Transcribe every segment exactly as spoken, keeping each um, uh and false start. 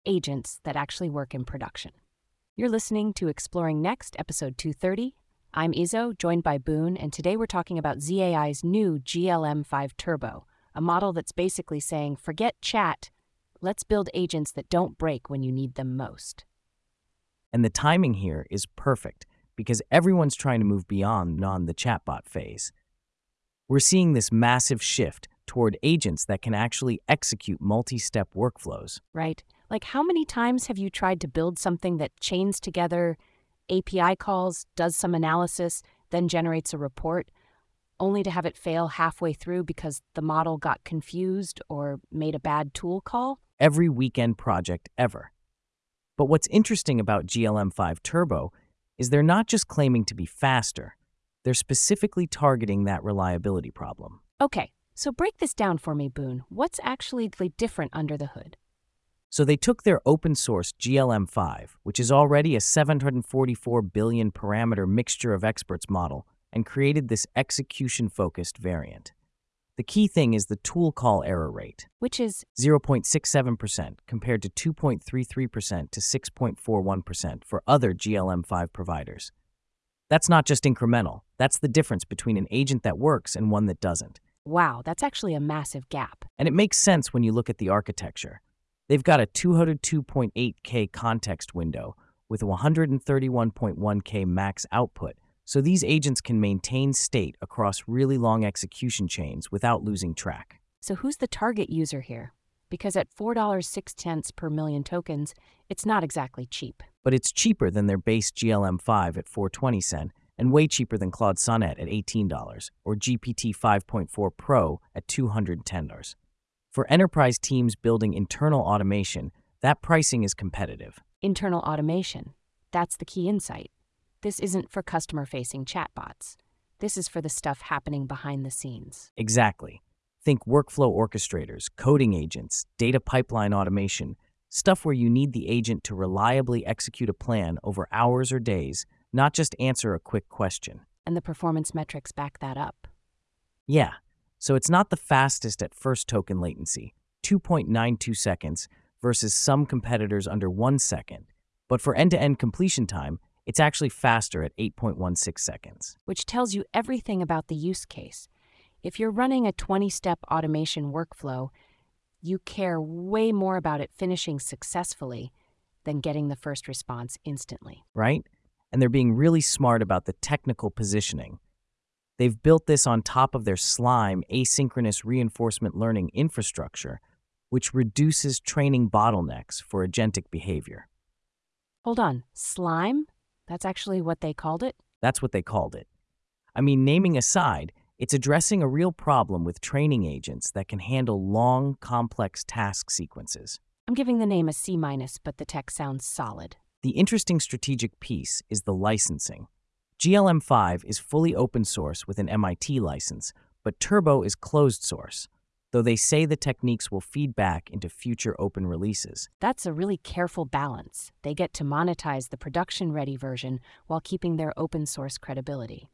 agents that actually work in production. You're listening to Exploring Next, episode two thirty. I'm Izzo, joined by Boone, and today we're talking about Z A I's new G L M five Turbo, a model that's basically saying, forget chat, let's build agents that don't break when you need them most. And the timing here is perfect because everyone's trying to move beyond on the chatbot phase. We're seeing this massive shift toward agents that can actually execute multi-step workflows. Right? Like, how many times have you tried to build something that chains together A P I calls, does some analysis, then generates a report, only to have it fail halfway through because the model got confused or made a bad tool call? Every weekend project ever. But what's interesting about G L M five Turbo is they're not just claiming to be faster, they're specifically targeting that reliability problem. Okay, so break this down for me, Boone. What's actually different under the hood? So they took their open source G L M five, which is already a seven hundred forty-four billion parameter mixture of experts model, and created this execution-focused variant. The key thing is the tool call error rate, Which is, zero point six seven percent compared to two point three three percent to six point four one percent for other G L M five providers. That's not just incremental, that's the difference between an agent that works and one that doesn't. wow, that's actually a massive gap. And it makes sense when you look at the architecture. They've got a two hundred two point eight K context window with one hundred thirty-one point one K max output, so these agents can maintain state across really long execution chains without losing track. So who's the target user here? Because at four dollars and six cents per million tokens, it's not exactly cheap. But it's cheaper than their base G L M five at four dollars and twenty cents and way cheaper than Claude Sonnet at eighteen dollars or G P T five point four Pro at two hundred ten dollars. For enterprise teams building internal automation, that pricing is competitive. Internal automation. That's the key insight. This isn't for customer-facing chatbots. This is for the stuff happening behind the scenes. Exactly. Think workflow orchestrators, coding agents, data pipeline automation, stuff where you need the agent to reliably execute a plan over hours or days, not just answer a quick question. And the performance metrics back that up. Yeah, so it's not the fastest at first token latency, two point nine two seconds, versus some competitors under one second, but for end-to-end completion time, it's actually faster at eight point one six seconds. Which tells you everything about the use case. If you're running a twenty-step automation workflow, you care way more about it finishing successfully than getting the first response instantly. Right? And they're being really smart about the technical positioning. They've built this on top of their Slime asynchronous reinforcement learning infrastructure, which reduces training bottlenecks for agentic behavior. Hold on, Slime? That's actually what they called it? That's what they called it. I mean, naming aside, it's addressing a real problem with training agents that can handle long, complex task sequences. I'm giving the name a C minus, but the tech sounds solid. The interesting strategic piece is the licensing. G L M five is fully open source with an M I T license, but Turbo is closed source, though they say the techniques will feed back into future open releases. That's a really careful balance. They get to monetize the production-ready version while keeping their open source credibility.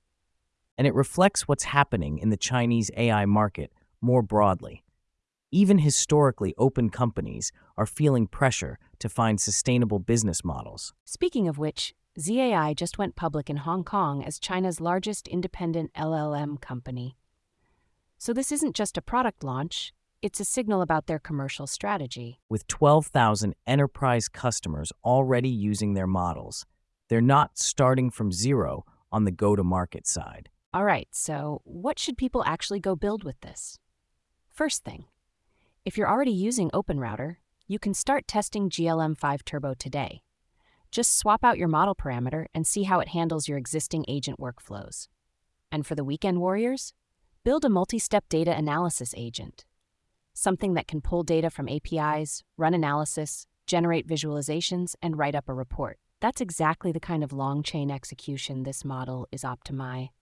And it reflects what's happening in the Chinese A I market more broadly. Even historically open companies are feeling pressure to find sustainable business models. Speaking of which, Z A I just went public in Hong Kong as China's largest independent L L M company. So this isn't just a product launch, it's a signal about their commercial strategy. With twelve thousand enterprise customers already using their models, they're not starting from zero on the go-to-market side. All right, so what should people actually go build with this? First thing, if you're already using OpenRouter, you can start testing G L M five Turbo today. Just swap out your model parameter and see how it handles your existing agent workflows. And for the weekend warriors, build a multi-step data analysis agent. Something that can pull data from A P Is, run analysis, generate visualizations, and write up a report. That's exactly the kind of long-chain execution this model is optimized